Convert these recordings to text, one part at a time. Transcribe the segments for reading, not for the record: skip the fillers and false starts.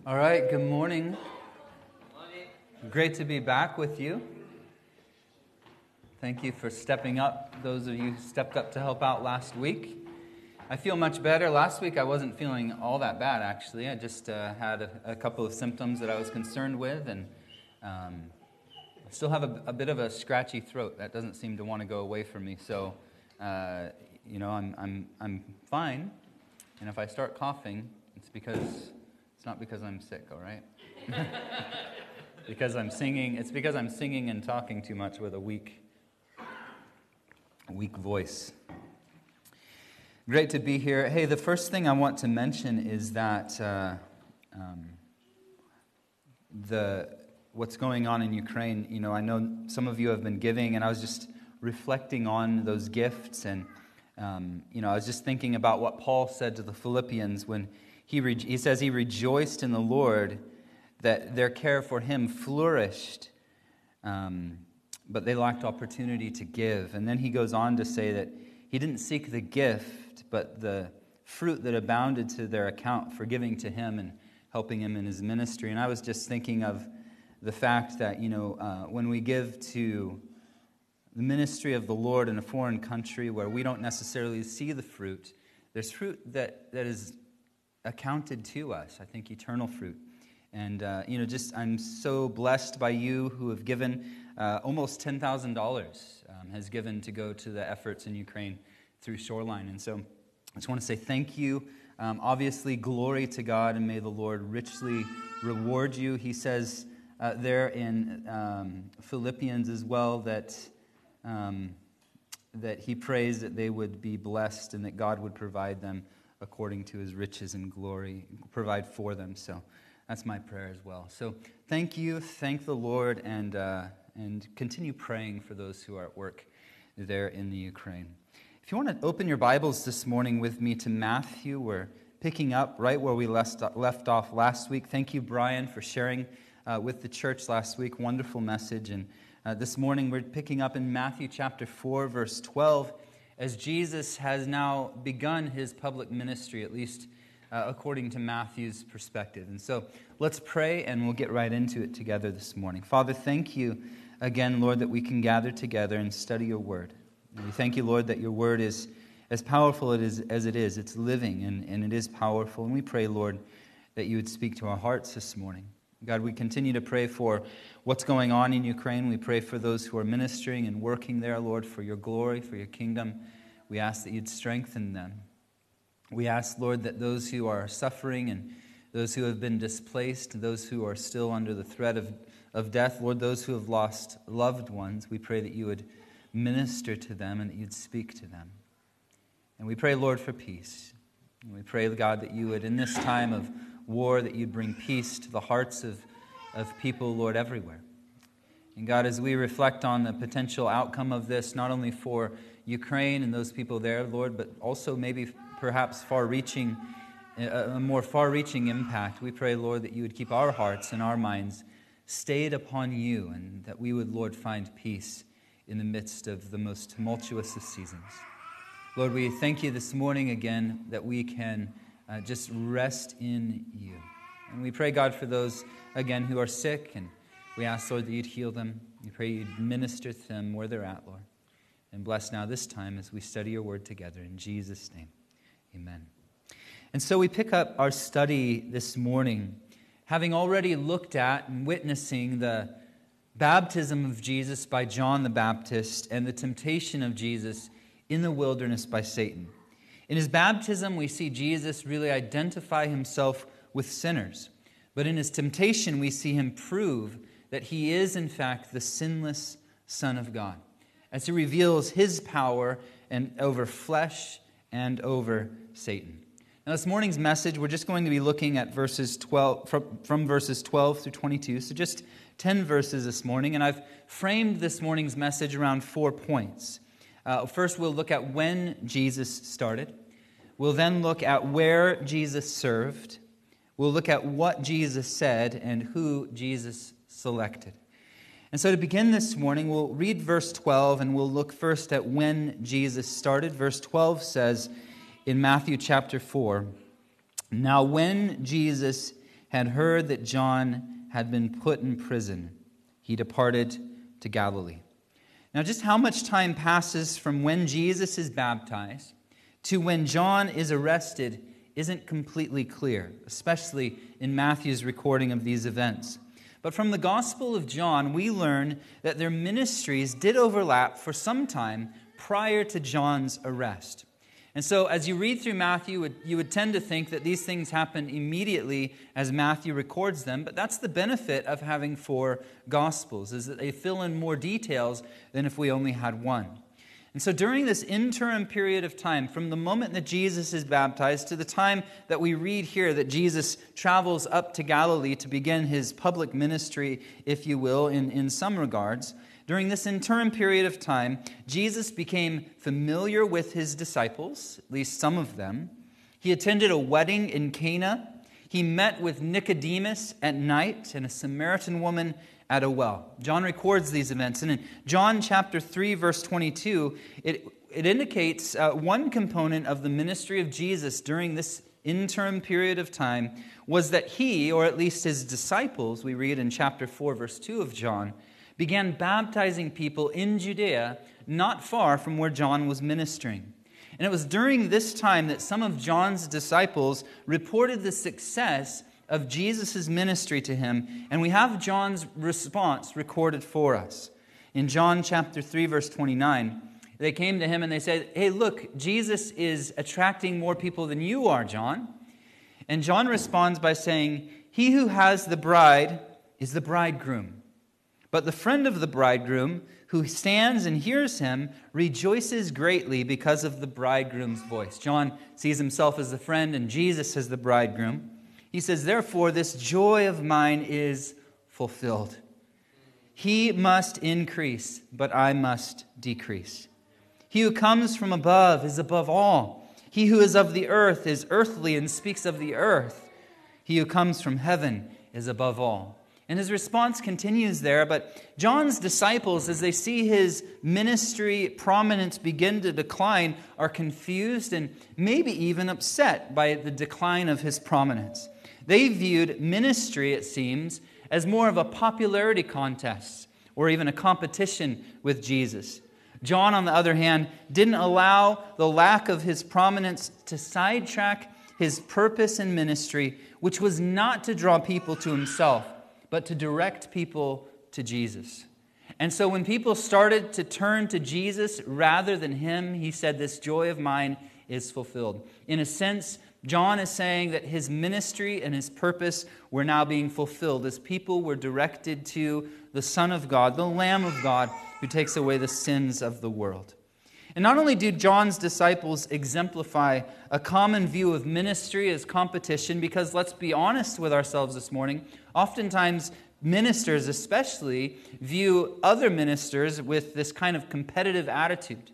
All right, good morning. Great to be back with you. Thank you for stepping up, those of you who stepped up to help out last week. I feel much better. Last week I wasn't feeling all that bad, actually. I just had a couple of symptoms that I was concerned with, and I still have a bit of a scratchy throat. That doesn't seem to want to go away from me, so I'm fine. And if I start coughing, it's not because I'm sick, all right? It's because I'm singing and talking too much with a weak voice. Great to be here. Hey, the first thing I want to mention is that what's going on in Ukraine. You know, I know some of you have been giving, and I was just reflecting on those gifts, and I was just thinking about what Paul said to the Philippians when he says he rejoiced in the Lord that their care for him flourished, but they lacked opportunity to give. And then he goes on to say that he didn't seek the gift, but the fruit that abounded to their account for giving to him and helping him in his ministry. And I was just thinking of the fact that, when we give to the ministry of the Lord in a foreign country where we don't necessarily see the fruit, there's fruit that is accounted to us, I think eternal fruit. And, I'm so blessed by you who have given almost $10,000 has given to go to the efforts in Ukraine through Shoreline. And so I just want to say thank you. Obviously, glory to God, and may the Lord richly reward you. He says there in Philippians as well that he prays that they would be blessed and that God would provide them according to his riches and glory, provide for them. So that's my prayer as well. So thank you, thank the Lord, and continue praying for those who are at work there in the Ukraine. If you want to open your Bibles this morning with me to Matthew, we're picking up right where we left off last week. Thank you, Brian, for sharing with the church last week. Wonderful message. And this morning we're picking up in Matthew chapter 4, verse 12, as Jesus has now begun his public ministry, at least according to Matthew's perspective. And so let's pray, and we'll get right into it together this morning. Father, thank you again, Lord, that we can gather together and study your word. And we thank you, Lord, that your word is as powerful as it is. It's living, and it is powerful. And we pray, Lord, that you would speak to our hearts this morning. God, we continue to pray for what's going on in Ukraine. We pray for those who are ministering and working there, Lord, for your glory, for your kingdom. We ask that you'd strengthen them. We ask, Lord, that those who are suffering and those who have been displaced, those who are still under the threat of death, Lord, those who have lost loved ones, we pray that you would minister to them and that you'd speak to them. And we pray, Lord, for peace. And we pray, God, that you would, in this time of war, that you'd bring peace to the hearts of people, Lord, everywhere. And God, as we reflect on the potential outcome of this, not only for Ukraine and those people there, Lord, but also maybe perhaps a more far-reaching impact, we pray, Lord, that you would keep our hearts and our minds stayed upon you, and that we would, Lord, find peace in the midst of the most tumultuous of seasons. Lord, we thank you this morning again that we can just rest in you. And we pray, God, for those, again, who are sick, and we ask, Lord, that you'd heal them. We pray you'd minister to them where they're at, Lord. And bless now this time as we study your word together. In Jesus' name, amen. And so we pick up our study this morning, having already looked at and witnessing the baptism of Jesus by John the Baptist and the temptation of Jesus in the wilderness by Satan. In his baptism, we see Jesus really identify himself with sinners. But in his temptation, we see him prove that he is, in fact, the sinless Son of God, as he reveals his power over flesh and over Satan. Now, this morning's message, we're just going to be looking at verses 12 from verses 12 through 22, so just 10 verses this morning, and I've framed this morning's message around 4 points. First, we'll look at when Jesus started. We'll then look at where Jesus served. We'll look at what Jesus said and who Jesus selected. And so to begin this morning, we'll read verse 12, and we'll look first at when Jesus started. Verse 12 says in Matthew chapter 4, "Now when Jesus had heard that John had been put in prison, he departed to Galilee. Now, just how much time passes from when Jesus is baptized to when John is arrested isn't completely clear, especially in Matthew's recording of these events. But from the Gospel of John, we learn that their ministries did overlap for some time prior to John's arrest. And so as you read through Matthew, you would tend to think that these things happen immediately as Matthew records them, but that's the benefit of having 4 Gospels, is that they fill in more details than if we only had one. And so during this interim period of time, from the moment that Jesus is baptized to the time that we read here that Jesus travels up to Galilee to begin his public ministry, if you will, in some regards, during this interim period of time, Jesus became familiar with his disciples, at least some of them. He attended a wedding in Cana. He met with Nicodemus at night and a Samaritan woman at a well. John records these events. And in John chapter 3, verse 22, it indicates one component of the ministry of Jesus during this interim period of time was that he, or at least his disciples, we read in chapter 4, verse 2 of John, began baptizing people in Judea, not far from where John was ministering. And it was during this time that some of John's disciples reported the success of Jesus' ministry to him, and we have John's response recorded for us. In John chapter 3, verse 29, they came to him and they said, "Hey, look, Jesus is attracting more people than you are, John." And John responds by saying, "He who has the bride is the bridegroom. But the friend of the bridegroom, who stands and hears him, rejoices greatly because of the bridegroom's voice." John sees himself as the friend and Jesus as the bridegroom. He says, "Therefore, this joy of mine is fulfilled. He must increase, but I must decrease. He who comes from above is above all. He who is of the earth is earthly and speaks of the earth. He who comes from heaven is above all." And his response continues there, but John's disciples, as they see his ministry prominence begin to decline, are confused and maybe even upset by the decline of his prominence. They viewed ministry, it seems, as more of a popularity contest or even a competition with Jesus. John, on the other hand, didn't allow the lack of his prominence to sidetrack his purpose in ministry, which was not to draw people to himself, but to direct people to Jesus. And so when people started to turn to Jesus rather than him, he said, "This joy of mine is fulfilled." In a sense, John is saying that his ministry and his purpose were now being fulfilled as people were directed to the Son of God, the Lamb of God, who takes away the sins of the world. And not only do John's disciples exemplify a common view of ministry as competition, because let's be honest with ourselves this morning, oftentimes ministers especially view other ministers with this kind of competitive attitude.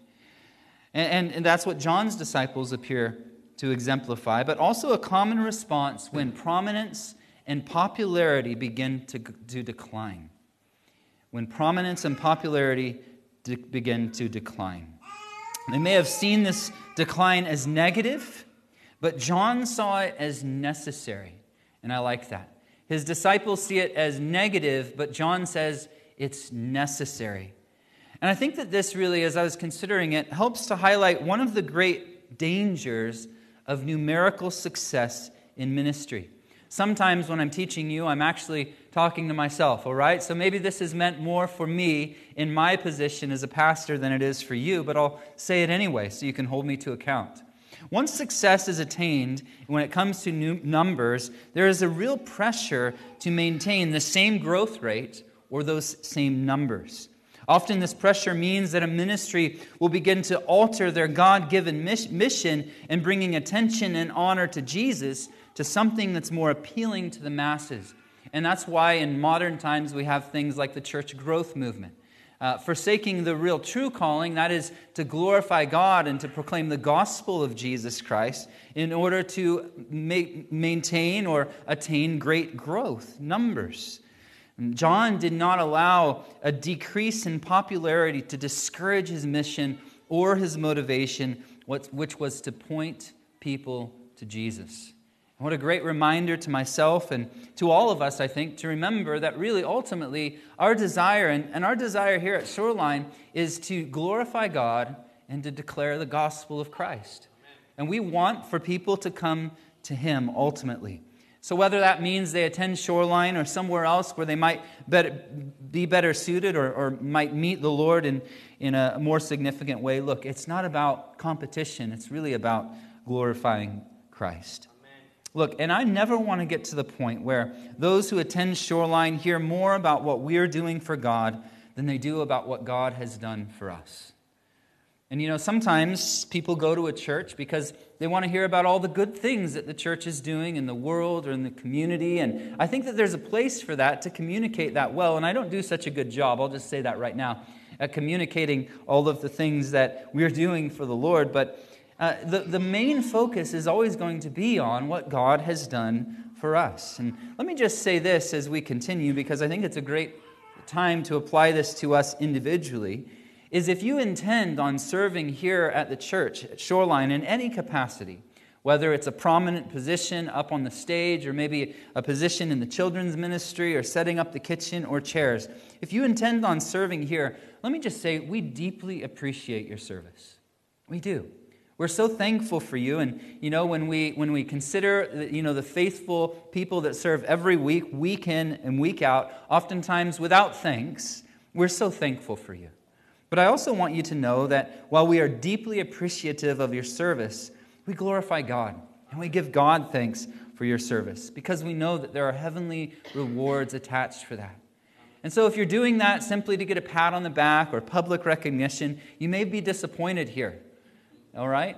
And that's what John's disciples appear to exemplify, but also a common response when prominence and popularity begin to decline. When prominence and popularity begin to decline. They may have seen this decline as negative, but John saw it as necessary. And I like that. His disciples see it as negative, but John says it's necessary. And I think that this really, as I was considering it, helps to highlight one of the great dangers of numerical success in ministry. Sometimes when I'm teaching you, I'm actually talking to myself, all right? So maybe this is meant more for me in my position as a pastor than it is for you, but I'll say it anyway so you can hold me to account. Once success is attained, when it comes to numbers, there is a real pressure to maintain the same growth rate or those same numbers. Often this pressure means that a ministry will begin to alter their God-given mission and bringing attention and honor to Jesus to something that's more appealing to the masses. And that's why in modern times we have things like the church growth movement. Forsaking the real true calling, that is to glorify God and to proclaim the gospel of Jesus Christ in order to maintain or attain great growth, numbers. John did not allow a decrease in popularity to discourage his mission or his motivation, which was to point people to Jesus. What a great reminder to myself and to all of us, I think, to remember that really ultimately our desire, and our desire here at Shoreline, is to glorify God and to declare the gospel of Christ. And we want for people to come to Him ultimately. So whether that means they attend Shoreline or somewhere else where they might be better suited or might meet the Lord in a more significant way, look, it's not about competition. It's really about glorifying Christ. Look, and I never want to get to the point where those who attend Shoreline hear more about what we're doing for God than they do about what God has done for us. And sometimes people go to a church because they want to hear about all the good things that the church is doing in the world or in the community. And I think that there's a place for that, to communicate that well. And I don't do such a good job, I'll just say that right now, at communicating all of the things that we're doing for the Lord. But the main focus is always going to be on what God has done for us. And let me just say this as we continue, because I think it's a great time to apply this to us individually, is if you intend on serving here at the church, at Shoreline, in any capacity, whether it's a prominent position up on the stage or maybe a position in the children's ministry or setting up the kitchen or chairs, if you intend on serving here, let me just say we deeply appreciate your service. We do. We're so thankful for you, and when we consider the faithful people that serve every week, week in and week out, oftentimes without thanks, we're so thankful for you. But I also want you to know that while we are deeply appreciative of your service, we glorify God and we give God thanks for your service because we know that there are heavenly rewards attached for that. And so if you're doing that simply to get a pat on the back or public recognition, you may be disappointed here. All right?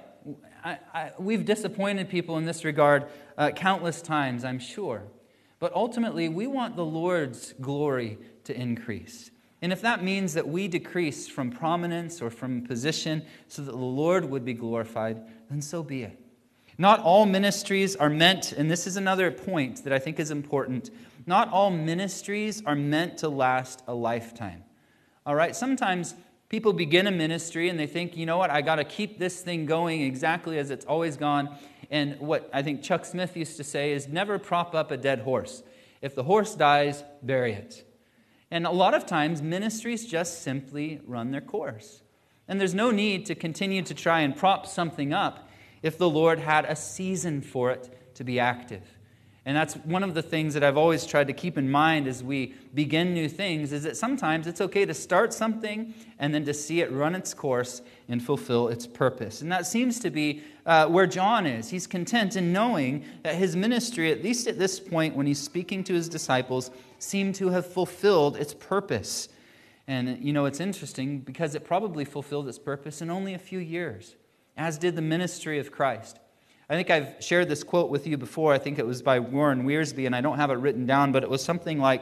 We've disappointed people in this regard countless times, I'm sure. But ultimately, we want the Lord's glory to increase. And if that means that we decrease from prominence or from position so that the Lord would be glorified, then so be it. Not all ministries are meant, and this is another point that I think is important, not all ministries are meant to last a lifetime. All right? Sometimes people begin a ministry and they think, you know what, I got to keep this thing going exactly as it's always gone. And what I think Chuck Smith used to say is never prop up a dead horse. If the horse dies, bury it. And a lot of times, ministries just simply run their course. And there's no need to continue to try and prop something up if the Lord had a season for it to be active. And that's one of the things that I've always tried to keep in mind as we begin new things, is that sometimes it's okay to start something and then to see it run its course and fulfill its purpose. And that seems to be where John is. He's content in knowing that his ministry, at least at this point when he's speaking to his disciples, seemed to have fulfilled its purpose. And it's interesting because it probably fulfilled its purpose in only a few years, as did the ministry of Christ. I think I've shared this quote with you before. I think it was by Warren Wiersbe, and I don't have it written down, but it was something like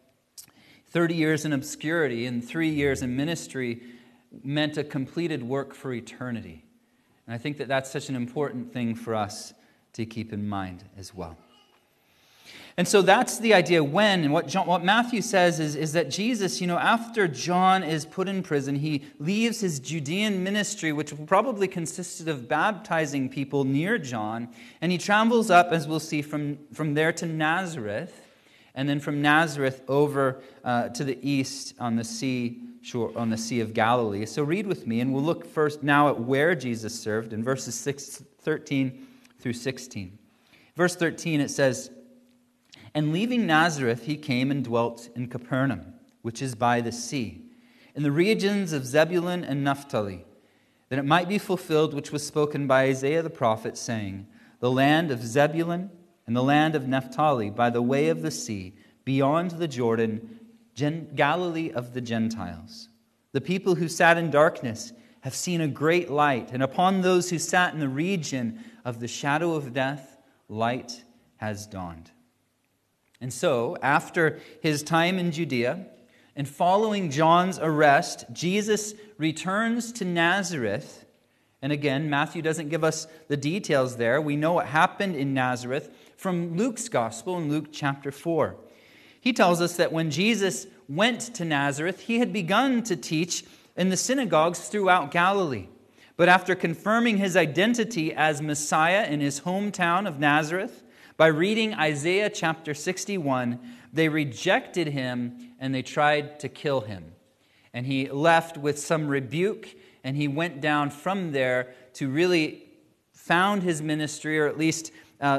30 years in obscurity and 3 years in ministry meant a completed work for eternity. And I think that that's such an important thing for us to keep in mind as well. And so that's the idea when, and what Matthew says is that Jesus, after John is put in prison, he leaves his Judean ministry, which probably consisted of baptizing people near John, and he travels up, as we'll see, from there to Nazareth, and then from Nazareth over to the east on the sea of Galilee. So read with me, and we'll look first now at where Jesus served in verses 13 through 16. Verse 13, it says, "And leaving Nazareth, he came and dwelt in Capernaum, which is by the sea, in the regions of Zebulun and Naphtali, that it might be fulfilled which was spoken by Isaiah the prophet, saying, The land of Zebulun and the land of Naphtali, by the way of the sea, beyond the Jordan, Galilee of the Gentiles. The people who sat in darkness have seen a great light, and upon those who sat in the region of the shadow of death, light has dawned." And so, after his time in Judea, and following John's arrest, Jesus returns to Nazareth. And again, Matthew doesn't give us the details there. We know what happened in Nazareth from Luke's gospel in Luke chapter 4. He tells us that when Jesus went to Nazareth, he had begun to teach in the synagogues throughout Galilee. But after confirming his identity as Messiah in his hometown of Nazareth, By reading Isaiah chapter 61, they rejected him and they tried to kill him. And he left with some rebuke, and he went down from there to really found his ministry, or at least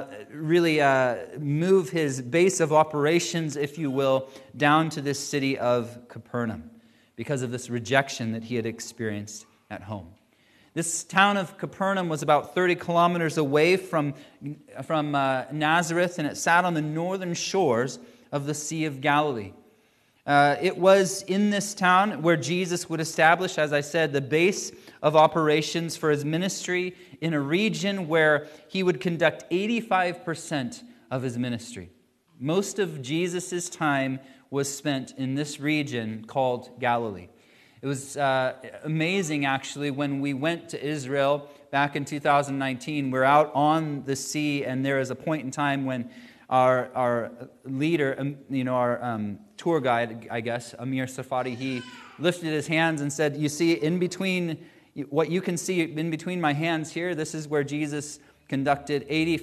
move his base of operations, if you will, down to this city of Capernaum because of this rejection that he had experienced at home. This town of Capernaum was about 30 kilometers away from Nazareth, and it sat on the northern shores of the Sea of Galilee. It was in this town where Jesus would establish, as I said, the base of operations for his ministry in a region where he would conduct 85% of his ministry. Most of Jesus' time was spent in this region called Galilee. It was amazing, actually, when we went to Israel back in 2019. We're out on the sea, and there is a point in time when our leader, our tour guide, I guess, Amir Safadi, he lifted his hands and said, "You see, in between, what you can see in between my hands here, this is where Jesus conducted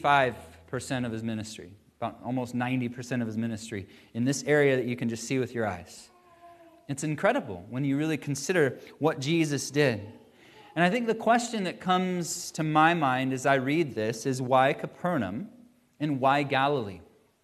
85% of his ministry, about almost 90% of his ministry, in this area that you can just see with your eyes." It's incredible when you really consider what Jesus did. And I think the question that comes to my mind as I read this is, why Capernaum and why Galilee?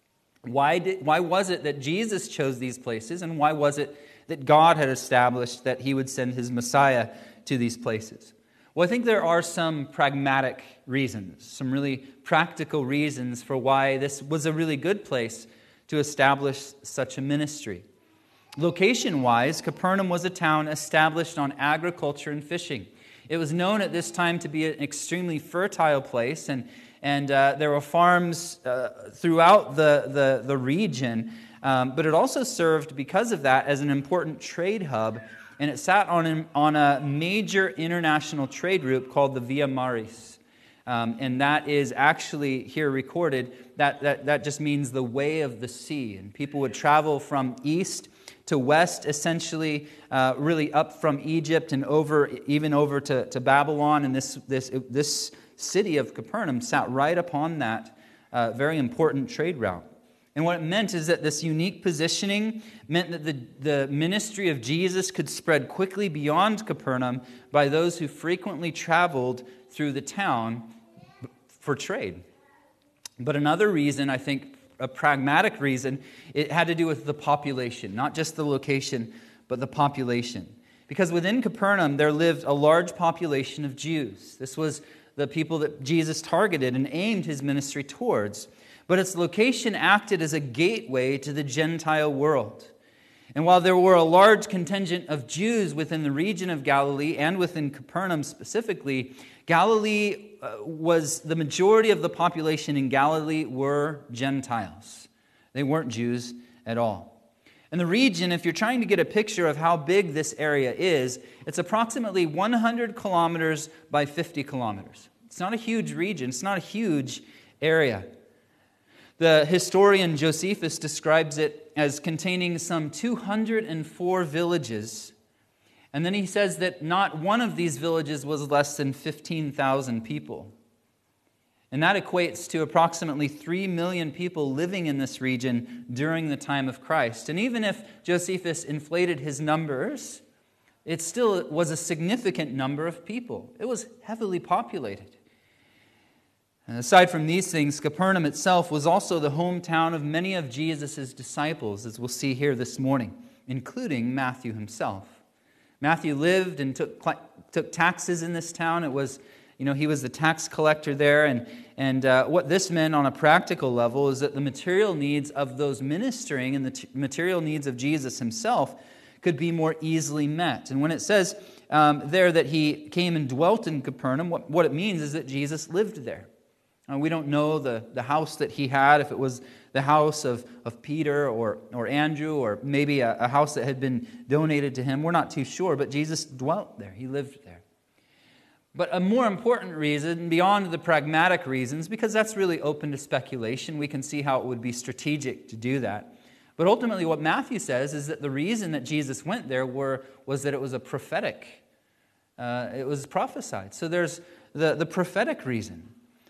Why was it that Jesus chose these places, and why was it that God had established that he would send his Messiah to these places? Well, I think there are some pragmatic reasons, some really practical reasons for why this was a really good place to establish such a ministry. Location-wise, Capernaum was a town established on agriculture and fishing. It was known at this time to be an extremely fertile place, and there were farms throughout the region, but it also served, because of that, as an important trade hub, and it sat on a major international trade route called the Via Maris. And that is actually here recorded, that just means the way of the sea, and people would travel from east to west, essentially, really up from Egypt and over to Babylon. And this city of Capernaum sat right upon that very important trade route. And what it meant is that this unique positioning meant that the ministry of Jesus could spread quickly beyond Capernaum by those who frequently traveled through the town for trade. But another reason, I think, a pragmatic reason, it had to do with the population, not just the location, but the population. Because within Capernaum, there lived a large population of Jews. This was the people that Jesus targeted and aimed his ministry towards. But its location acted as a gateway to the Gentile world. And while there were a large contingent of Jews within the region of Galilee and within Capernaum specifically, Galilee was the majority of the population in Galilee were Gentiles. They weren't Jews at all. And the region, if you're trying to get a picture of how big this area is, it's approximately 100 kilometers by 50 kilometers. It's not a huge region. It's not a huge area. The historian Josephus describes it as containing some 204 villages. And then he says that not one of these villages was less than 15,000 people. And that equates to approximately 3 million people living in this region during the time of Christ. And even if Josephus inflated his numbers, it still was a significant number of people. It was heavily populated. And aside from these things, Capernaum itself was also the hometown of many of Jesus' disciples, as we'll see here this morning, including Matthew himself. Matthew lived and took taxes in this town. It was, he was the tax collector there. And what this meant on a practical level is that the material needs of those ministering and the material needs of Jesus himself could be more easily met. And when it says there that he came and dwelt in Capernaum, what it means is that Jesus lived there. We don't know the house that he had, if it was the house of Peter or Andrew, or maybe a house that had been donated to him. We're not too sure, but Jesus dwelt there. He lived there. But a more important reason, beyond the pragmatic reasons, because that's really open to speculation, we can see how it would be strategic to do that. But ultimately what Matthew says is that the reason that Jesus went there was that it was a prophetic. It was prophesied. So there's the prophetic reason.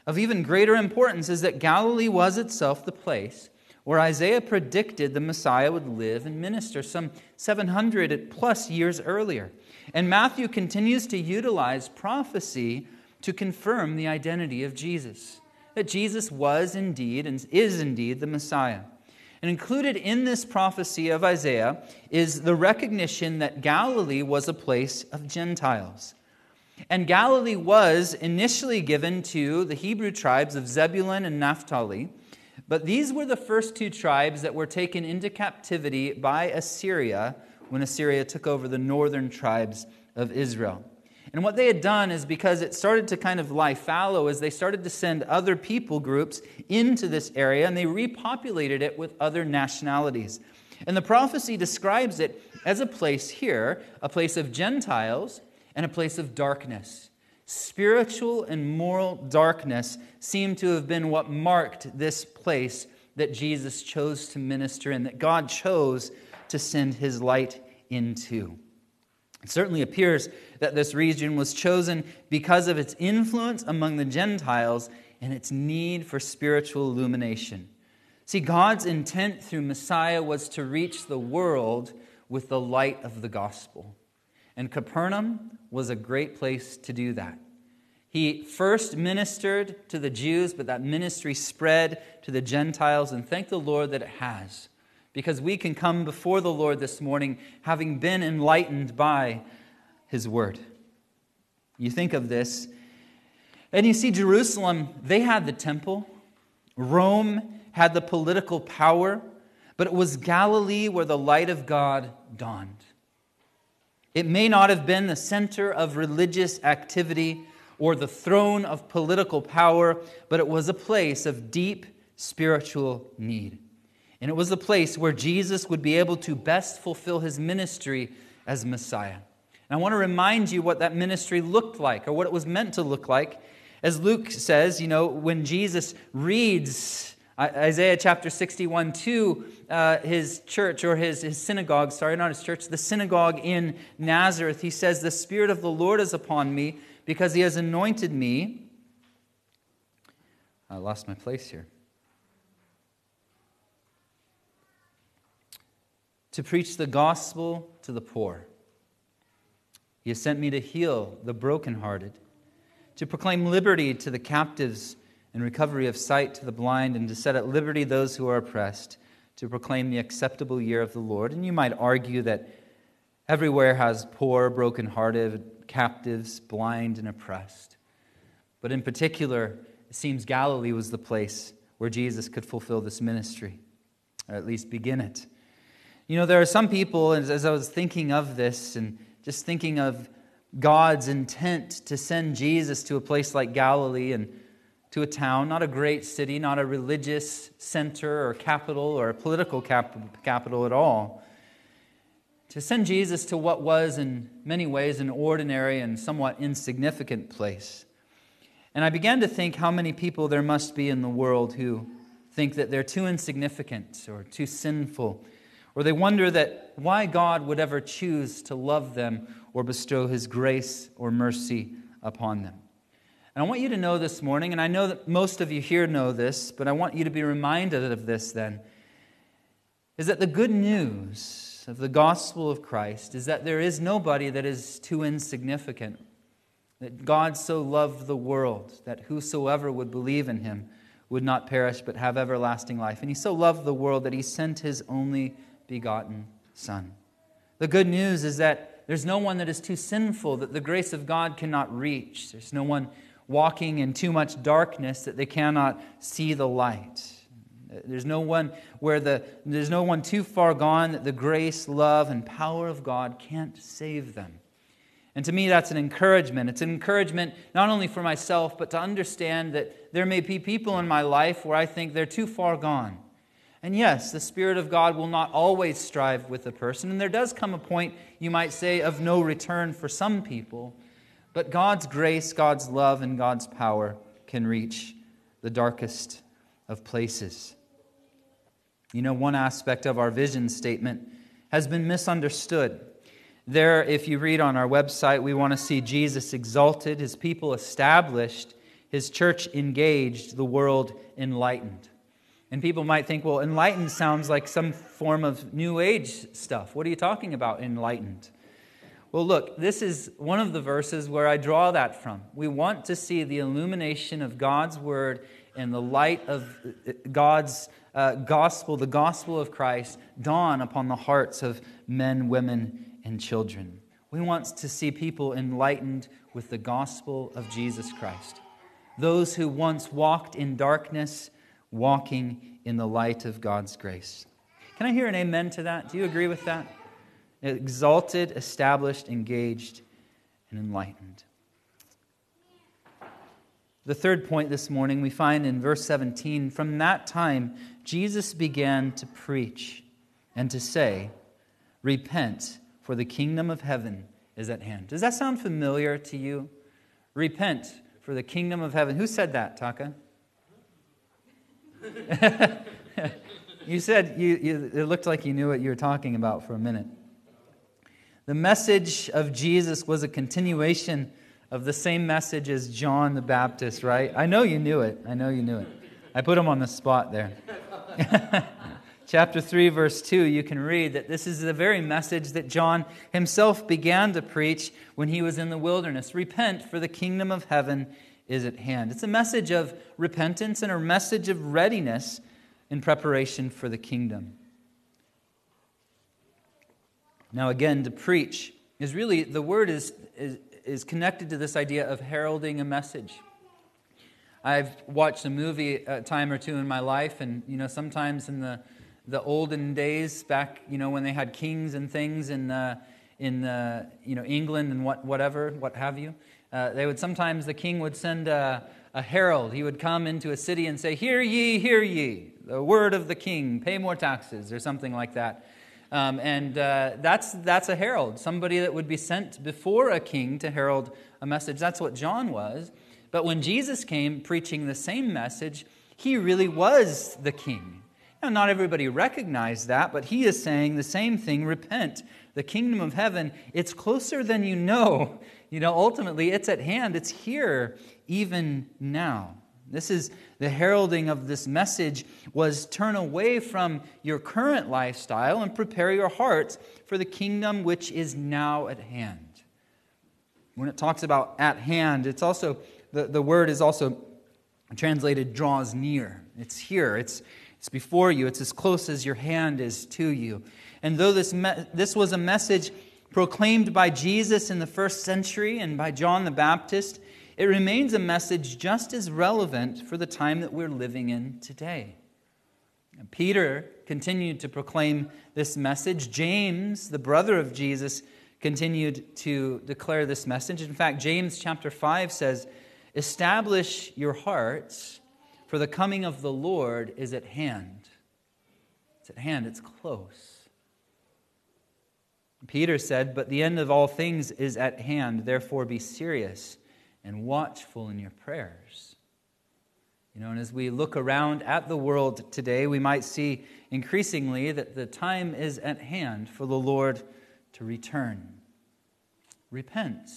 Of even greater importance is that Galilee was itself the place where Isaiah predicted the Messiah would live and minister some 700 plus years earlier. And Matthew continues to utilize prophecy to confirm the identity of Jesus, that Jesus was indeed and is indeed the Messiah. And included in this prophecy of Isaiah is the recognition that Galilee was a place of Gentiles. And Galilee was initially given to the Hebrew tribes of Zebulun and Naphtali, but these were the first two tribes that were taken into captivity by Assyria when Assyria took over the northern tribes of Israel. And what they had done is, because it started to kind of lie fallow, is they started to send other people groups into this area, and they repopulated it with other nationalities. And the prophecy describes it as a place here, a place of Gentiles and a place of darkness. Spiritual and moral darkness seem to have been what marked this place that Jesus chose to minister in, that God chose to send His light into. It certainly appears that this region was chosen because of its influence among the Gentiles and its need for spiritual illumination. See, God's intent through Messiah was to reach the world with the light of the gospel. And Capernaum was a great place to do that. He first ministered to the Jews, but that ministry spread to the Gentiles, and thank the Lord that it has, because we can come before the Lord this morning having been enlightened by His Word. You think of this, and you see Jerusalem, they had the temple. Rome had the political power, but it was Galilee where the light of God dawned. It may not have been the center of religious activity or the throne of political power, but it was a place of deep spiritual need. And it was a place where Jesus would be able to best fulfill His ministry as Messiah. And I want to remind you what that ministry looked like, or what it was meant to look like. As Luke says, when Jesus reads Isaiah chapter 61 to his church, or his synagogue, not his church, the synagogue in Nazareth, he says, "The Spirit of the Lord is upon me, because He has anointed me." I lost my place here. "To preach the gospel to the poor. He has sent me to heal the brokenhearted, to proclaim liberty to the captives and recovery of sight to the blind, and to set at liberty those who are oppressed, to proclaim the acceptable year of the Lord." And you might argue that everywhere has poor, brokenhearted, captives, blind, and oppressed. But in particular, it seems Galilee was the place where Jesus could fulfill this ministry, or at least begin it. There are some people, as I was thinking of this and just thinking of God's intent to send Jesus to a place like Galilee and to a town, not a great city, not a religious center or capital or a political capital at all, to send Jesus to what was in many ways an ordinary and somewhat insignificant place. And I began to think how many people there must be in the world who think that they're too insignificant or too sinful, or they wonder that why God would ever choose to love them or bestow His grace or mercy upon them. And I want you to know this morning, and I know that most of you here know this, but I want you to be reminded of this then, is that the good news of the gospel of Christ is that there is nobody that is too insignificant, that God so loved the world that whosoever would believe in Him would not perish but have everlasting life. And He so loved the world that He sent His only begotten Son. The good news is that there's no one that is too sinful that the grace of God cannot reach. There's no one walking in too much darkness that they cannot see the light. There's no one too far gone that the grace, love, and power of God can't save them. And to me, that's an encouragement. It's an encouragement not only for myself, but to understand that there may be people in my life where I think they're too far gone. And yes, the Spirit of God will not always strive with a person. And there does come a point, you might say, of no return for some people. But God's grace, God's love, and God's power can reach the darkest of places. One aspect of our vision statement has been misunderstood. There, if you read on our website, we want to see Jesus exalted, His people established, his church engaged, the world enlightened. And people might think, well, enlightened sounds like some form of New Age stuff. What are you talking about, enlightened? Well, look, this is one of the verses where I draw that from. We want to see the illumination of God's Word and the light of God's gospel, the gospel of Christ, dawn upon the hearts of men, women, and children. We want to see people enlightened with the gospel of Jesus Christ. Those who once walked in darkness, walking in the light of God's grace. Can I hear an amen to that? Do you agree with that? Exalted, established, engaged, and enlightened. The third point this morning we find in verse 17. From that time, Jesus began to preach and to say, "Repent, for the kingdom of heaven is at hand." Does that sound familiar to you? Repent, for the kingdom of heaven. Who said that, Taka? You said, it looked like you knew what you were talking about for a minute. The message of Jesus was a continuation of the same message as John the Baptist, right? I know you knew it. I put him on the spot there. Chapter 3, verse 2, you can read that this is the very message that John himself began to preach when he was in the wilderness. Repent, for the kingdom of heaven is at hand. It's a message of repentance and a message of readiness in preparation for the kingdom. Now again, to preach is really, the word is connected to this idea of heralding a message. I've watched a movie a time or two in my life, and sometimes in the olden days, back when they had kings and things in England and what have you, the king would send a herald. He would come into a city and say, hear ye, the word of the king, pay more taxes," or something like that. That's a herald, somebody that would be sent before a king to herald a message. That's what John was. But when Jesus came preaching the same message, he really was the king. Now, not everybody recognized that, but he is saying the same thing: repent. The kingdom of heaven, it's closer than you know. Ultimately, it's at hand. It's here, even now. This is the heralding of this message, was turn away from your current lifestyle and prepare your hearts for the kingdom which is now at hand. When it talks about at hand, it's also, the word is also translated draws near. It's here. It's before you. It's as close as your hand is to you. And though this was a message proclaimed by Jesus in the first century and by John the Baptist, it remains a message just as relevant for the time that we're living in today. And Peter continued to proclaim this message. James, the brother of Jesus, continued to declare this message. In fact, James chapter 5 says, "Establish your hearts, for the coming of the Lord is at hand." It's at hand, it's close. Peter said, "But the end of all things is at hand, therefore be serious and watchful in your prayers." And as we look around at the world today, we might see increasingly that the time is at hand for the Lord to return. Repent.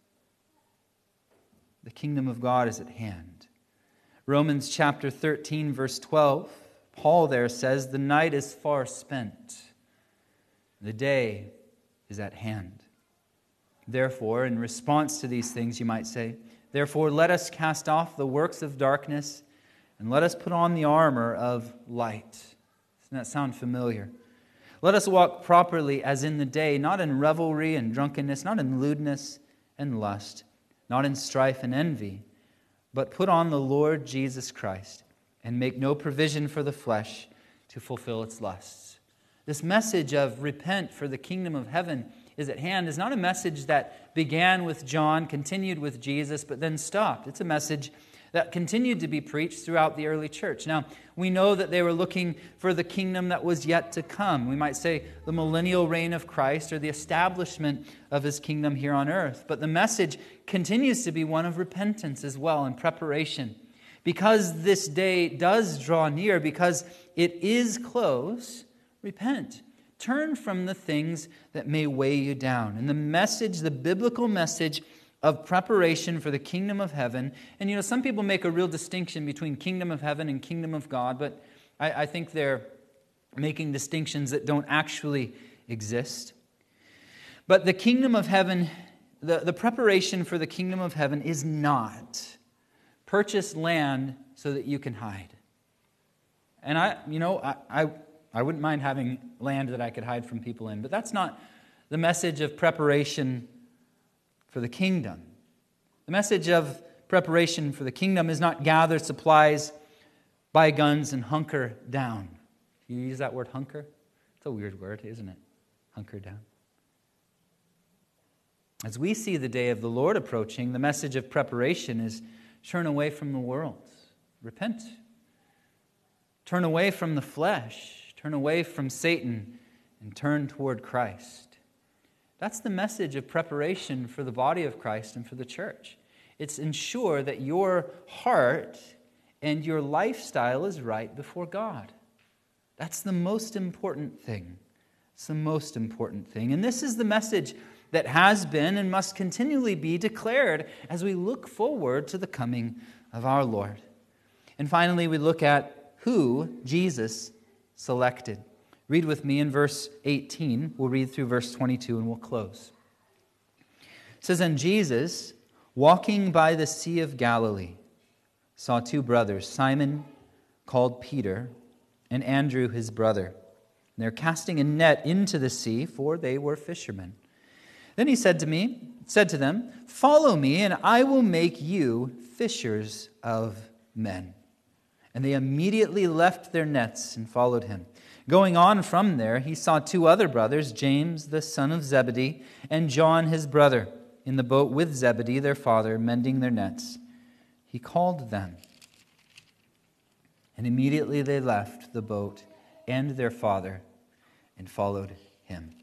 The kingdom of God is at hand. Romans chapter 13, verse 12, Paul there says, "The night is far spent. The day is at hand." Therefore, in response to these things, you might say, "Therefore, let us cast off the works of darkness and let us put on the armor of light." Doesn't that sound familiar? "Let us walk properly as in the day, not in revelry and drunkenness, not in lewdness and lust, not in strife and envy, but put on the Lord Jesus Christ and make no provision for the flesh to fulfill its lusts." This message of repent, for the kingdom of heaven is at hand is not a message that began with John, continued with Jesus, but then stopped. It's a message that continued to be preached throughout the early church. Now, we know that they were looking for the kingdom that was yet to come. We might say the millennial reign of Christ, or the establishment of his kingdom here on earth. But the message continues to be one of repentance as well, and preparation. Because this day does draw near, because it is close, repent. Turn from the things that may weigh you down. And the message, the biblical message, of preparation for the kingdom of heaven. And some people make a real distinction between kingdom of heaven and kingdom of God, but I think they're making distinctions that don't actually exist. But the kingdom of heaven, the preparation for the kingdom of heaven is not purchase land so that you can hide. And I wouldn't mind having land that I could hide from people in, but that's not the message of preparation for the kingdom. The message of preparation for the kingdom is not gather supplies, buy guns, and hunker down. You use that word hunker? It's a weird word, isn't it? Hunker down. As we see the day of the Lord approaching, the message of preparation is turn away from the world. Repent. Turn away from the flesh. Turn away from Satan and turn toward Christ. That's the message of preparation for the body of Christ and for the church. It's ensure that your heart and your lifestyle is right before God. That's the most important thing. It's the most important thing. And this is the message that has been and must continually be declared as we look forward to the coming of our Lord. And finally, we look at who Jesus selected. Read with me in verse 18. We'll read through verse 22 and we'll close. It says, "And Jesus, walking by the Sea of Galilee, saw two brothers, Simon, called Peter, and Andrew his brother. And they're casting a net into the sea, for they were fishermen. Then he said to them, 'Follow me, and I will make you fishers of men.' And they immediately left their nets and followed him. Going on from there, he saw two other brothers, James, the son of Zebedee, and John, his brother, in the boat with Zebedee, their father, mending their nets. He called them. And immediately they left the boat and their father and followed him."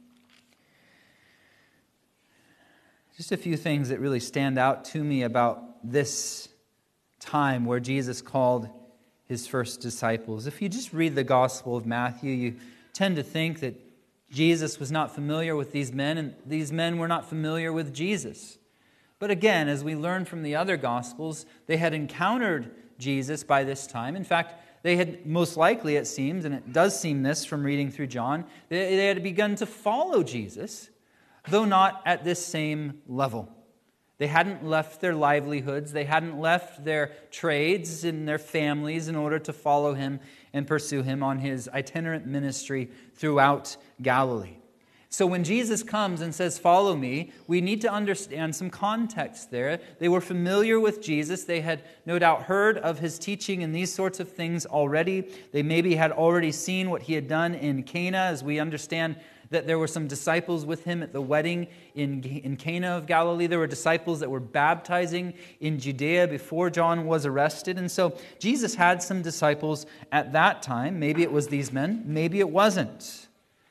Just a few things that really stand out to me about this time where Jesus called his first disciples. If you just read the Gospel of Matthew, you tend to think that Jesus was not familiar with these men, and these men were not familiar with Jesus. But again, as we learn from the other Gospels, they had encountered Jesus by this time. In fact, they had most likely, it seems, and it does seem this from reading through John, they had begun to follow Jesus, though not at this same level. They hadn't left their livelihoods. They hadn't left their trades and their families in order to follow him and pursue him on his itinerant ministry throughout Galilee. So when Jesus comes and says, "Follow me," we need to understand some context there. They were familiar with Jesus. They had no doubt heard of his teaching and these sorts of things already. They maybe had already seen what he had done in Cana, as we understand that there were some disciples with him at the wedding in Cana of Galilee. There were disciples that were baptizing in Judea before John was arrested. And so Jesus had some disciples at that time. Maybe it was these men. Maybe it wasn't.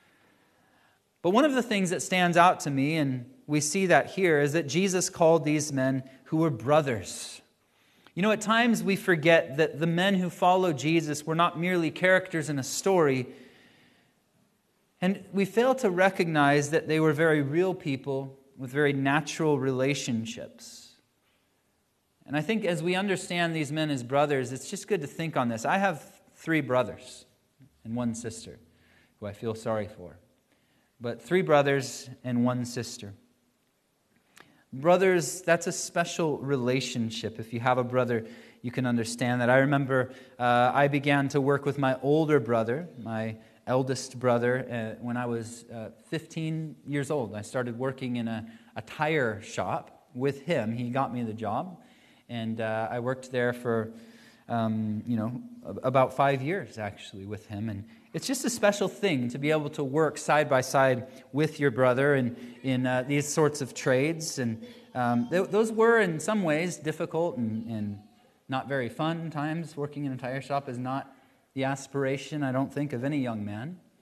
But one of the things that stands out to me, and we see that here, is that Jesus called these men who were brothers. At times we forget that the men who followed Jesus were not merely characters in a story, and we fail to recognize that they were very real people with very natural relationships. And I think as we understand these men as brothers, it's just good to think on this. I have 3 brothers and 1 sister who I feel sorry for. But 3 brothers and 1 sister. Brothers, that's a special relationship. If you have a brother, you can understand that. I remember I began to work with my older brother, my eldest brother, when I was 15 years old. I started working in a tire shop with him. He got me the job, and I worked there for about 5 years, actually, with him. And it's just a special thing to be able to work side by side with your brother in these sorts of trades. And those were, in some ways, difficult and not very fun times. Working in a tire shop is not the aspiration, I don't think, of any young man.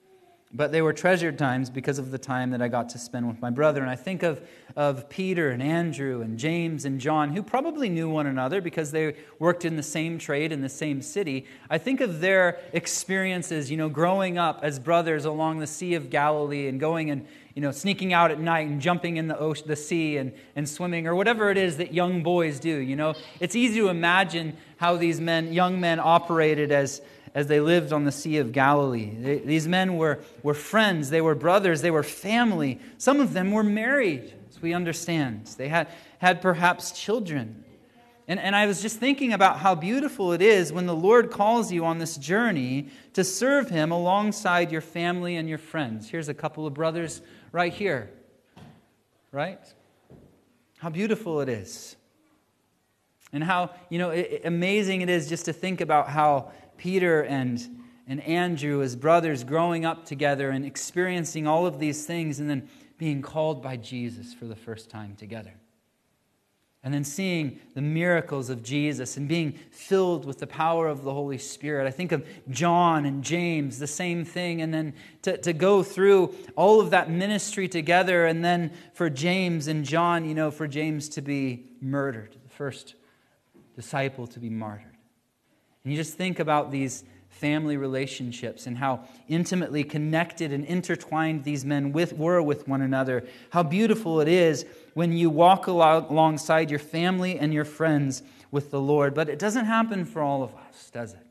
but they were treasured times because of the time that I got to spend with my brother. And I think of Peter and Andrew and James and John, who probably knew one another because they worked in the same trade in the same city. I think of their experiences, growing up as brothers along the Sea of Galilee and going and, sneaking out at night and jumping in the sea and swimming or whatever it is that young boys do. It's easy to imagine how these young men operated as they lived on the Sea of Galilee. These men were friends, they were brothers, they were family. Some of them were married, as we understand. They had perhaps children. And I was just thinking about how beautiful it is when the Lord calls you on this journey to serve Him alongside your family and your friends. Here's a couple of brothers right here, right? How beautiful it is. And how, amazing it is just to think about how Peter and Andrew as brothers growing up together and experiencing all of these things and then being called by Jesus for the first time together. And then seeing the miracles of Jesus and being filled with the power of the Holy Spirit. I think of John and James, the same thing. And then to go through all of that ministry together. And then for James and John, for James to be murdered, the first disciple to be martyred. And you just think about these family relationships and how intimately connected and intertwined these men were with one another. How beautiful it is when you walk alongside your family and your friends with the Lord. But it doesn't happen for all of us, does it?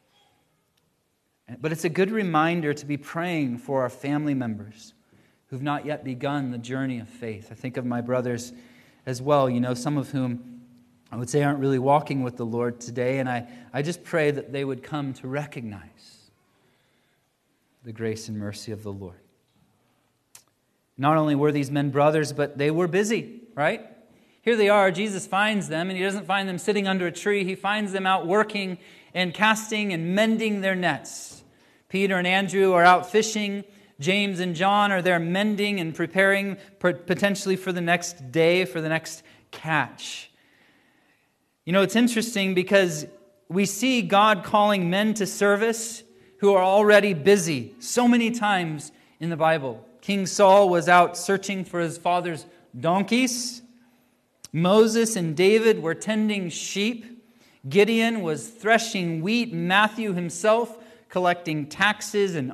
But it's a good reminder to be praying for our family members who've not yet begun the journey of faith. I think of my brothers as well, some of whom I would say aren't really walking with the Lord today, and I just pray that they would come to recognize the grace and mercy of the Lord. Not only were these men brothers, but they were busy, right? Here they are, Jesus finds them, and He doesn't find them sitting under a tree. He finds them out working and casting and mending their nets. Peter and Andrew are out fishing. James and John are there mending and preparing potentially for the next day, for the next catch. It's interesting because we see God calling men to service who are already busy so many times in the Bible. King Saul was out searching for his father's donkeys. Moses and David were tending sheep. Gideon was threshing wheat. Matthew himself collecting taxes, and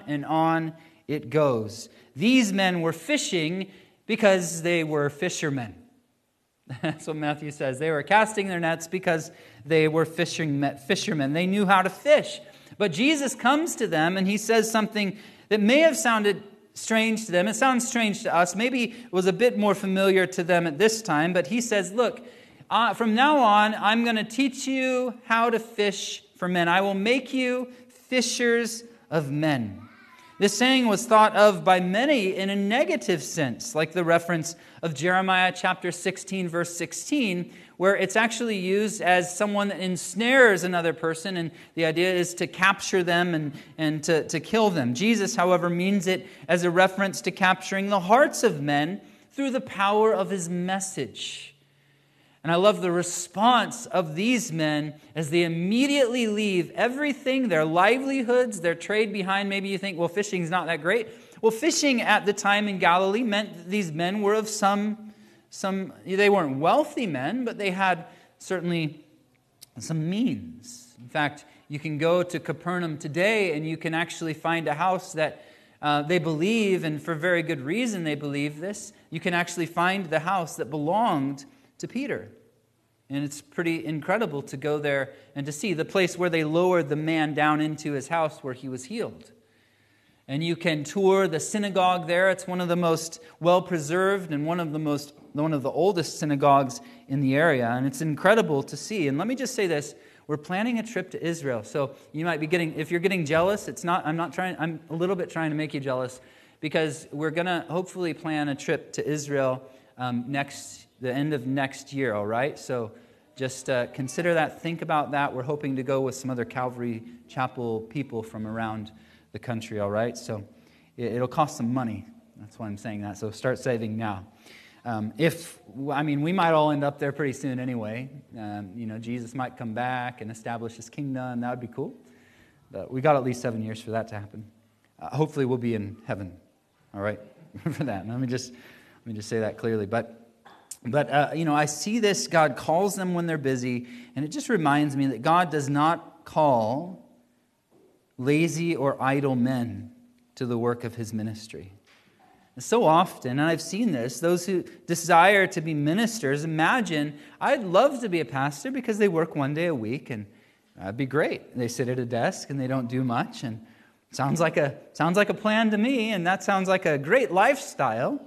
on it goes. These men were fishing because they were fishermen. That's what Matthew says. They were casting their nets because they were fishermen. They knew how to fish. But Jesus comes to them and He says something that may have sounded strange to them. It sounds strange to us. Maybe it was a bit more familiar to them at this time. But He says, look, from now on, I'm going to teach you how to fish for men. I will make you fishers of men. This saying was thought of by many in a negative sense, like the reference of Jeremiah chapter 16, verse 16, where it's actually used as someone that ensnares another person, and the idea is to capture them and to kill them. Jesus, however, means it as a reference to capturing the hearts of men through the power of His message. And I love the response of these men as they immediately leave everything, their livelihoods, their trade behind. Maybe you think, well, fishing's not that great. Well, fishing at the time in Galilee meant that these men were of some, they weren't wealthy men, but they had certainly some means. In fact, you can go to Capernaum today and you can actually find a house that they believe, and for very good reason they believe this, you can actually find the house that belonged to Peter. And it's pretty incredible to go there and to see the place where they lowered the man down into his house where he was healed. And you can tour the synagogue there. It's one of the most well-preserved and one of the oldest synagogues in the area. And it's incredible to see. And let me just say this. We're planning a trip to Israel. So you might be if you're getting jealous, I'm a little bit trying to make you jealous, because we're going to hopefully plan a trip to Israel the end of next year, all right? So just consider that. Think about that. We're hoping to go with some other Calvary Chapel people from around the country, all right? So it'll cost some money. That's why I'm saying that. So start saving now. We might all end up there pretty soon anyway. Jesus might come back and establish His kingdom. That would be cool. But we got at least 7 years for that to happen. Hopefully we'll be in heaven, all right, for that. And let me just say that clearly. But I see this. God calls them when they're busy, and it just reminds me that God does not call lazy or idle men to the work of his ministry. So often, and I've seen this, those who desire to be ministers imagine, I'd love to be a pastor because they work one day a week, and that'd be great. They sit at a desk and they don't do much, and sounds like a plan to me, and that sounds like a great lifestyle.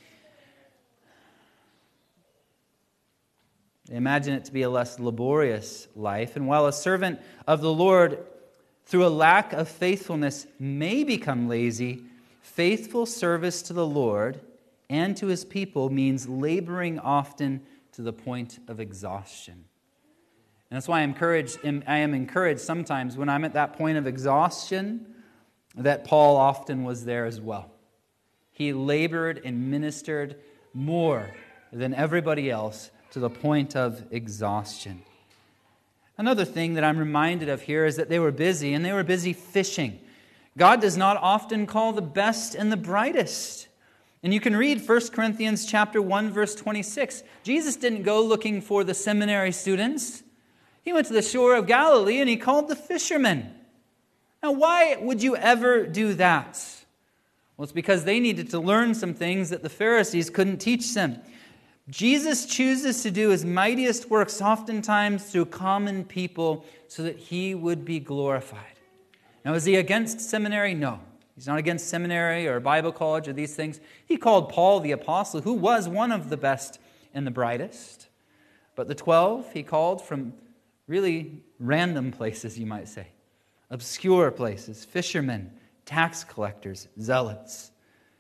They imagine it to be a less laborious life, and while a servant of the Lord, through a lack of faithfulness, may become lazy, faithful service to the Lord and to his people means laboring often to the point of exhaustion. And that's why I am encouraged sometimes when I'm at that point of exhaustion that Paul often was there as well. He labored and ministered more than everybody else to the point of exhaustion. Another thing that I'm reminded of here is that they were busy, and they were busy fishing. God does not often call the best and the brightest. And you can read 1 Corinthians chapter 1, verse 26. Jesus didn't go looking for the seminary students. He went to the shore of Galilee and he called the fishermen. Now, why would you ever do that? Well, it's because they needed to learn some things that the Pharisees couldn't teach them. Jesus chooses to do his mightiest works oftentimes through common people so that he would be glorified. Now, is he against seminary? No. He's not against seminary or Bible college or these things. He called Paul the apostle, who was one of the best and the brightest. But the 12 he called from really random places, you might say. Obscure places, fishermen, tax collectors, zealots.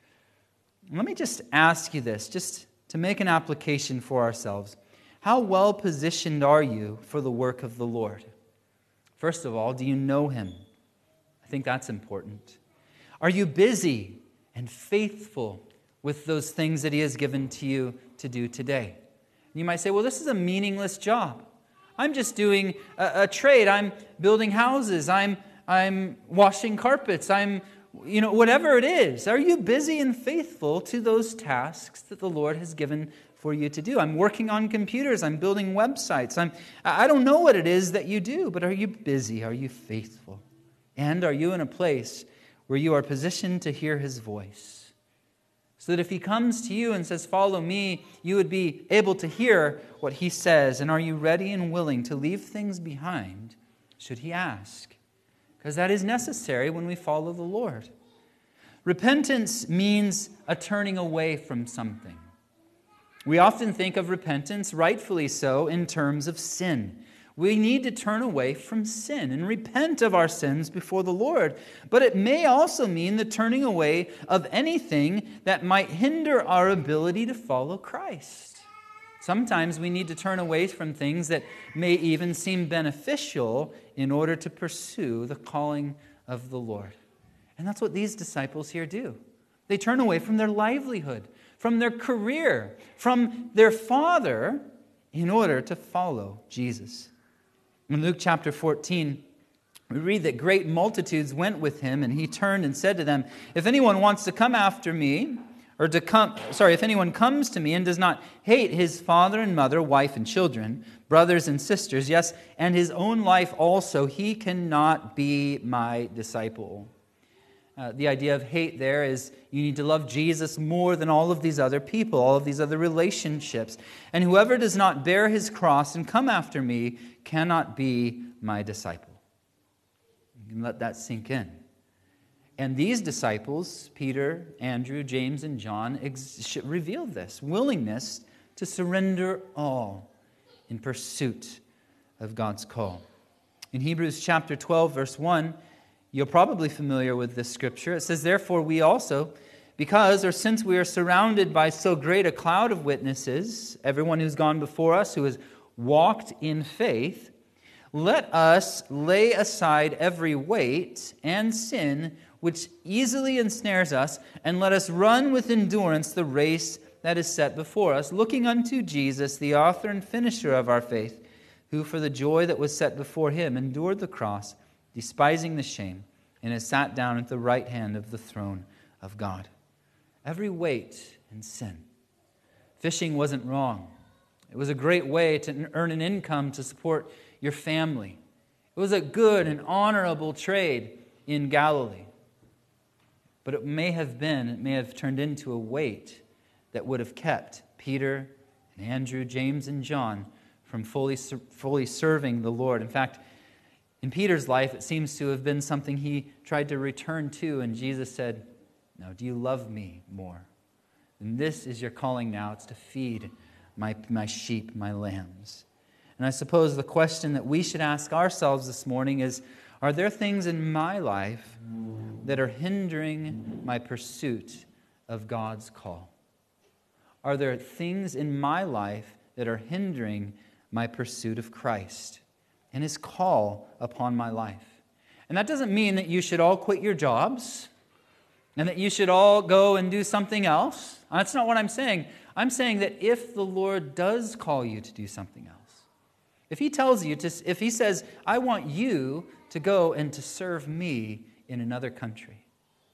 Let me just ask you this, just to make an application for ourselves. How well positioned are you for the work of the Lord? First of all, do you know him? I think that's important. Are you busy and faithful with those things that he has given to you to do today? You might say, well, this is a meaningless job. I'm just doing a trade. I'm building houses. I'm washing carpets. Whatever it is. Are you busy and faithful to those tasks that the Lord has given for you to do? I'm working on computers. I'm building websites. I don't know what it is that you do, but are you busy? Are you faithful? And are you in a place where you are positioned to hear his voice? So that if he comes to you and says, follow me, you would be able to hear what he says. And are you ready and willing to leave things behind should he ask? Because that is necessary when we follow the Lord. Repentance means a turning away from something. We often think of repentance, rightfully so, in terms of sin. We need to turn away from sin and repent of our sins before the Lord. But it may also mean the turning away of anything that might hinder our ability to follow Christ. Sometimes we need to turn away from things that may even seem beneficial in order to pursue the calling of the Lord. And that's what these disciples here do. They turn away from their livelihood, from their career, from their father in order to follow Jesus. In Luke chapter 14, we read that great multitudes went with him, and he turned and said to them, if anyone wants to come after me, if anyone comes to me and does not hate his father and mother, wife and children, brothers and sisters, yes, and his own life also, he cannot be my disciple. The idea of hate there is you need to love Jesus more than all of these other people, all of these other relationships. And whoever does not bear his cross and come after me cannot be my disciple. You can let that sink in. And these disciples, Peter, Andrew, James, and John, revealed this willingness to surrender all in pursuit of God's call. In Hebrews chapter 12, verse 1, you're probably familiar with this scripture. It says, therefore we also, since we are surrounded by so great a cloud of witnesses, everyone who's gone before us, who has walked in faith, let us lay aside every weight and sin which easily ensnares us, and let us run with endurance the race that is set before us, looking unto Jesus, the author and finisher of our faith, who for the joy that was set before him endured the cross, despising the shame, and has sat down at the right hand of the throne of God. Every weight and sin. Fishing wasn't wrong. It was a great way to earn an income to support your family. It was a good and honorable trade in Galilee. But it may have turned into a weight that would have kept Peter and Andrew, James, and John from fully serving the Lord. In fact, in Peter's life, it seems to have been something he tried to return to, and Jesus said, "No, do you love me more? And this is your calling now. It's to feed my sheep, my lambs." And I suppose the question that we should ask ourselves this morning is, are there things in my life that are hindering my pursuit of God's call? Are there things in my life that are hindering my pursuit of Christ and His call upon my life? And that doesn't mean that you should all quit your jobs and that you should all go and do something else. That's not what I'm saying. I'm saying that if the Lord does call you to do something else, if He tells you if He says, "I want you to go and to serve me in another country,"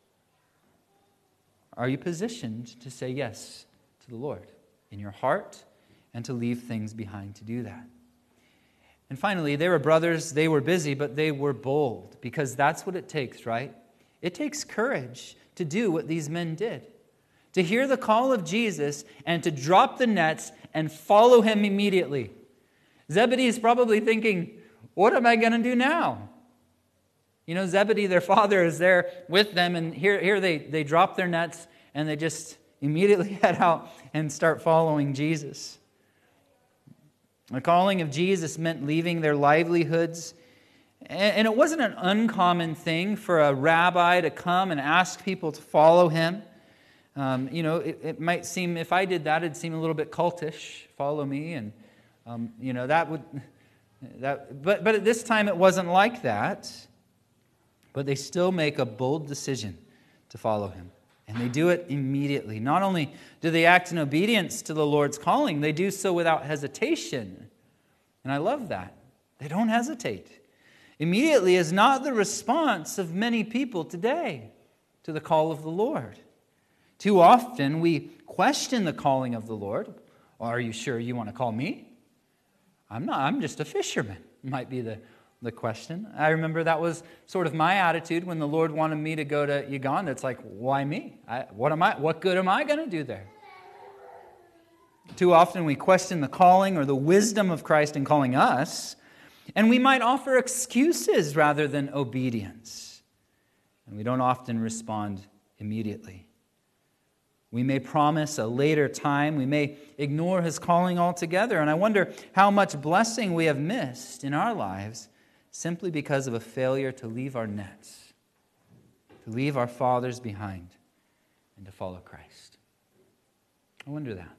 are you positioned to say yes to the Lord in your heart and to leave things behind to do that? And finally, they were brothers, they were busy, but they were bold, because that's what it takes, right? It takes courage to do what these men did. To hear the call of Jesus and to drop the nets and follow Him immediately. Zebedee is probably thinking, what am I going to do now? You know, Zebedee, their father, is there with them, and here they drop their nets and they just immediately head out and start following Jesus. The calling of Jesus meant leaving their livelihoods. And it wasn't an uncommon thing for a rabbi to come and ask people to follow him. It might seem, if I did that, it'd seem a little bit cultish. Follow me, and But at this time, it wasn't like that. But they still make a bold decision to follow Him, and they do it immediately. Not only do they act in obedience to the Lord's calling, they do so without hesitation. And I love that. They don't hesitate. Immediately is not the response of many people today to the call of the Lord. Too often we question the calling of the Lord. Are you sure you want to call me? I'm not. I'm just a fisherman, might be the question. I remember that was sort of my attitude when the Lord wanted me to go to Uganda. It's like, why me? What good am I going to do there? Too often we question the calling or the wisdom of Christ in calling us, and we might offer excuses rather than obedience. And we don't often respond immediately. We may promise a later time. We may ignore His calling altogether. And I wonder how much blessing we have missed in our lives simply because of a failure to leave our nets, to leave our fathers behind, and to follow Christ. I wonder that.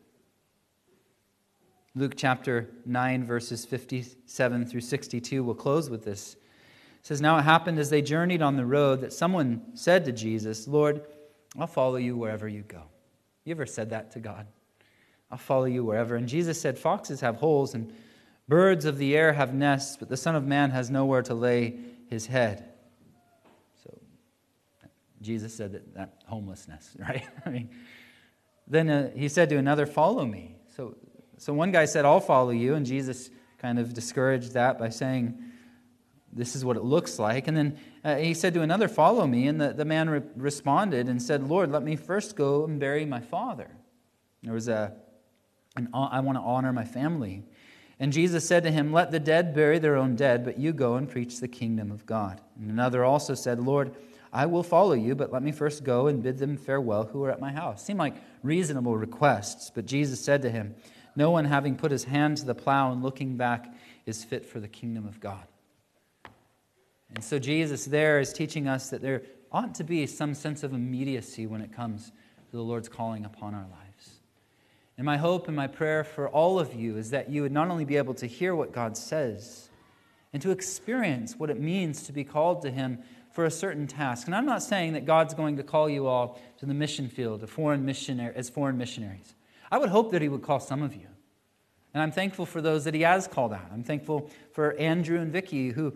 Luke chapter 9, verses 57 through 62, we'll close with this. It says, "Now it happened as they journeyed on the road that someone said to Jesus, 'Lord, I'll follow you wherever you go.'" You ever said that to God? "I'll follow you wherever." And Jesus said, "Foxes have holes and birds of the air have nests, but the Son of Man has nowhere to lay His head." So Jesus said that homelessness, right? Then He said to another, "Follow me." So one guy said, "I'll follow you," and Jesus kind of discouraged that by saying, "This is what it looks like." And then He said to another, "Follow me." And the man responded and said, "Lord, let me first go and bury my father. There was I want to honor my family." And Jesus said to him, "Let the dead bury their own dead, but you go and preach the kingdom of God." And another also said, "Lord, I will follow you, but let me first go and bid them farewell who are at my house." Seemed like reasonable requests, but Jesus said to him, "No one having put his hand to the plow and looking back is fit for the kingdom of God." And so Jesus there is teaching us that there ought to be some sense of immediacy when it comes to the Lord's calling upon our lives. And my hope and my prayer for all of you is that you would not only be able to hear what God says and to experience what it means to be called to Him for a certain task. And I'm not saying that God's going to call you all to the mission field as foreign missionaries. I would hope that He would call some of you. And I'm thankful for those that He has called out. I'm thankful for Andrew and Vicky, who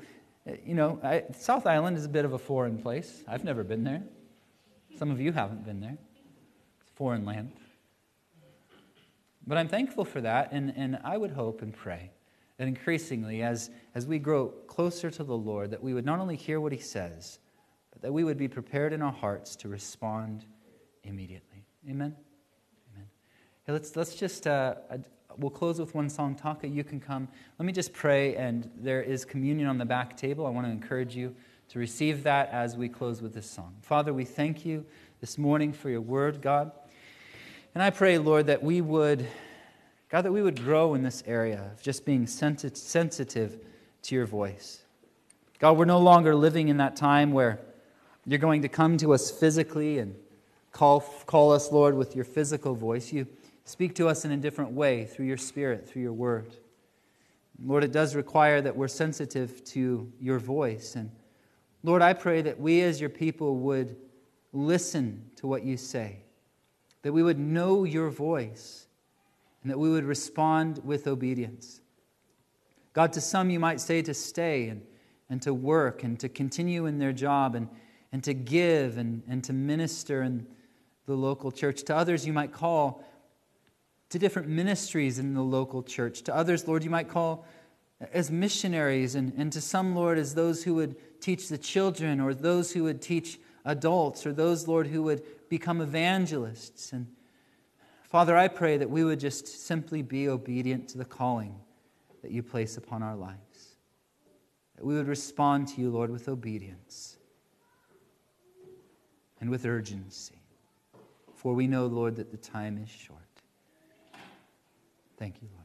South Island is a bit of a foreign place. I've never been there. Some of you haven't been there. It's foreign land. But I'm thankful for that, and I would hope and pray that increasingly, as we grow closer to the Lord, that we would not only hear what He says, but that we would be prepared in our hearts to respond immediately. Amen? Amen. Hey, let's just, we'll close with one song. Taka, you can come. Let me just pray, and there is communion on the back table. I want to encourage you to receive that as we close with this song. Father, we thank you this morning for your word, God. And I pray, Lord, that we would grow in this area of just being sensitive to your voice. God, we're no longer living in that time where you're going to come to us physically and call us, Lord, with your physical voice. You speak to us in a different way through your Spirit, through your word. Lord, it does require that we're sensitive to your voice. And Lord, I pray that we as your people would listen to what you say, that we would know your voice, and that we would respond with obedience. God, to some you might say to stay and to work and to continue in their job and to give and to minister in the local church. To others you might call to different ministries in the local church. To others, Lord, you might call as missionaries, and to some, Lord, as those who would teach the children, or those who would teach adults, or those, Lord, who would become evangelists. And Father, I pray that we would just simply be obedient to the calling that you place upon our lives. That we would respond to you, Lord, with obedience and with urgency. For we know, Lord, that the time is short. Thank you, Lord.